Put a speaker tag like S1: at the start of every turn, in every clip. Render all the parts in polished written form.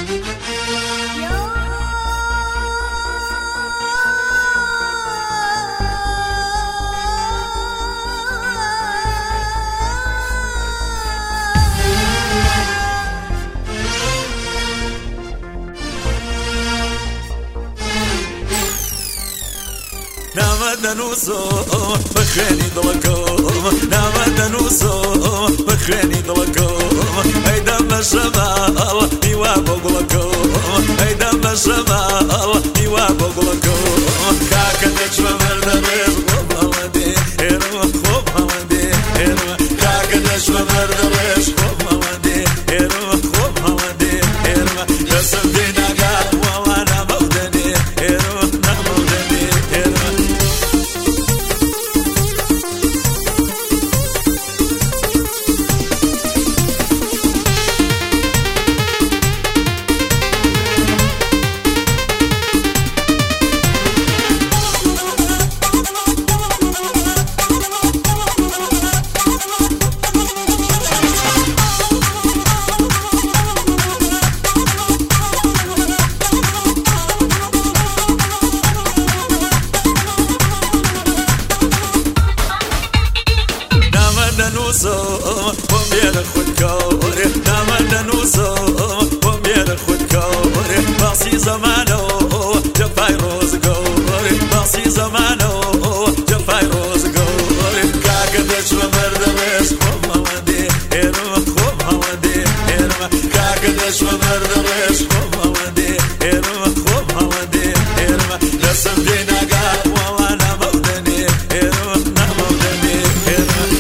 S1: دنوسو بخيني ضلكم نام دنوسو بخيني ضلكم هيدا الشمال ايوا بقولكم هيدا الشمال ايوا بقولكم كاكدش بمردرش وبلدي هرو وبلدي هرو كاكدش بمردرش وبلدي هرو وبلدي هرو رسمتنا قال والله انا مودني هرو نمودني هرو ومير خود كوري نام دنوسو ومير خود كوري باصي زمانو جفاي روز كوري باصي زمانو جفاي روز كوري كاكدش بمردمش ومودي هرو ومودي هرو كاكدش بمردمش ومودي هرو ومودي هرو رسمتنا قال والله انا مودني هرو نمودني هرو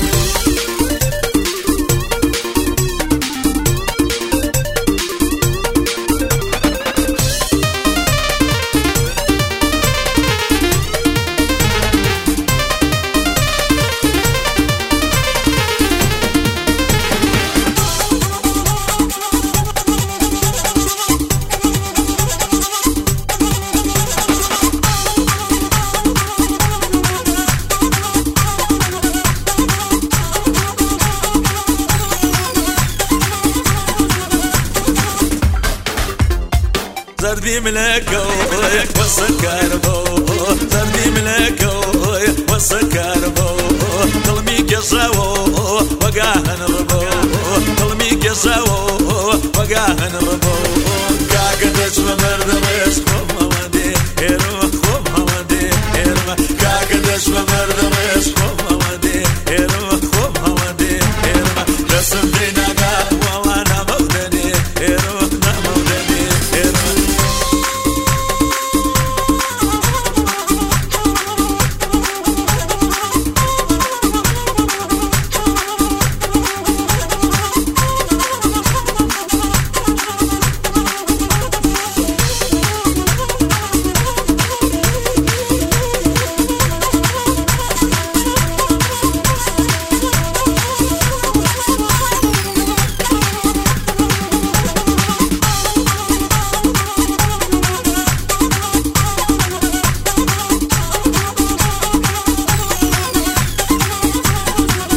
S1: زردي ملكوي والسكر بو زردي ملكوي والسكر بو قلبي كساو وقاهن ربو قلبي كساو وقاهن ربو كاكدش بمردمش ومودي هرو ومودي هرو كاكدش بمردمش ومودي هرو ومودي هرو رسمتنا قال والله انا مودني هرو نمودني هرو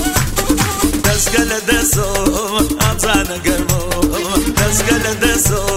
S1: دسو ابزان قلبو دسو